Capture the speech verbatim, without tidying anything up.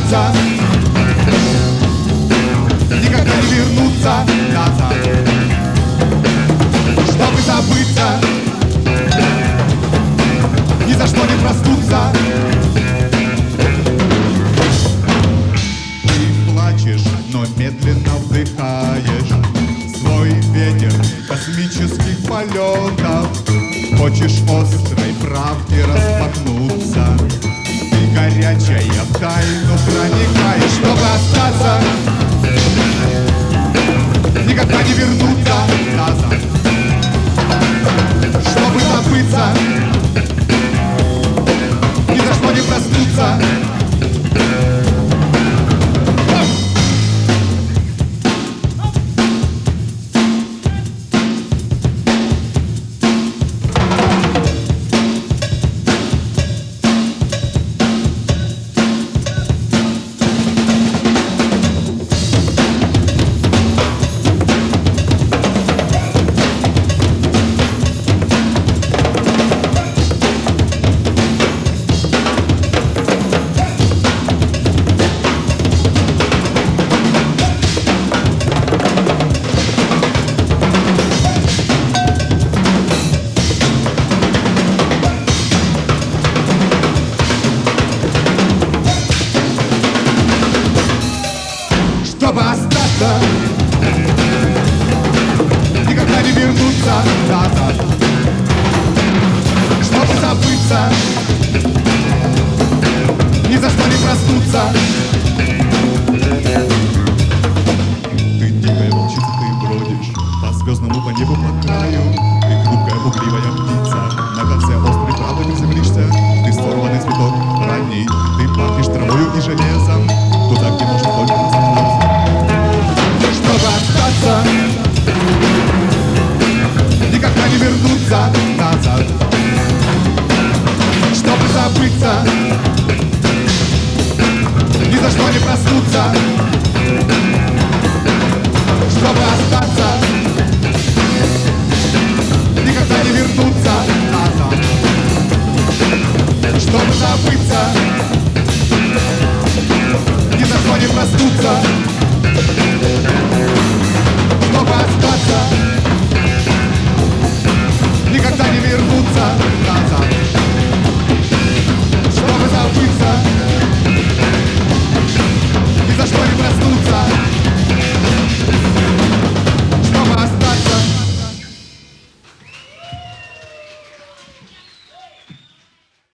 остаться, никогда не вернуться назад, чтобы забыться, ни за что не проснуться. Ты плачешь, но медленно вдыхаешь свой ветер космических полетов. Хочешь острой правде распахнуться, ты горячая в тайну проникаешь, чтобы остаться, никогда не вернуться назад, чтобы забыться, ни за что не проснуться. Чтобы остаться, никогда не вернуться назад, чтобы забыться, ни за что не проснуться. Ты дикая волчица, ты бродишь по звездному, по небу, по краю. Ты хрупкая, пугливая птица, на конце острой травы ты землишься. Ты сорванный цветок ранний, ты пахнешь травою и железом, туда, где можно только проснуться. Чтобы остаться, никогда не вернуться назад, чтобы забыться, ни за что не проснуться.